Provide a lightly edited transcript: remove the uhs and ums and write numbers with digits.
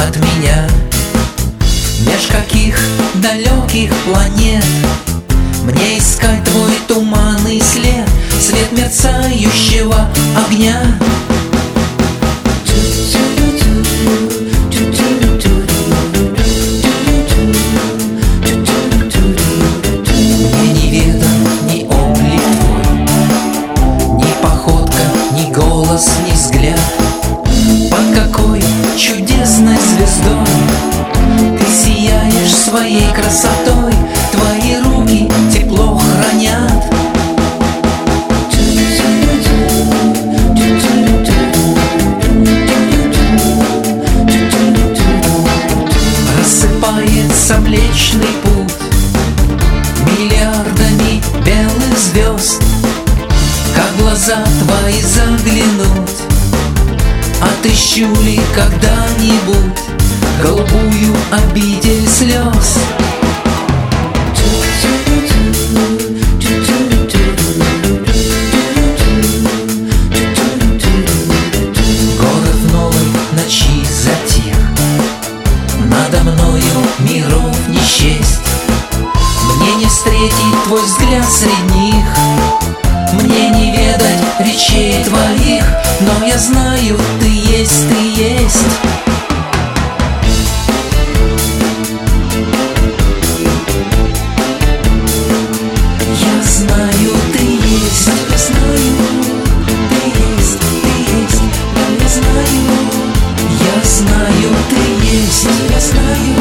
от меня. Меж каких далеких планет мне искать твой туманный след, свет мерцающего огня? Мне неведом ни облик твой, ни походка, ни голос, ни взгляд. Под какой чудесной звездой ты сияешь своей красотой, твои руки тепло хранят. Рассыпается Млечный Путь миллиардами белых звезд. Как глаза твои заглянуть, отыщу ли когда-нибудь голубую обитель слез? Город в новой ночи затих, надо мною миров не счесть. Мне не встретить твой взгляд среди них, мне не ведать речей твоих, но я знаю, ты есть, ты есть. Я знаю, ты есть, я знаю, ты есть, но я знаю, ты есть, я знаю.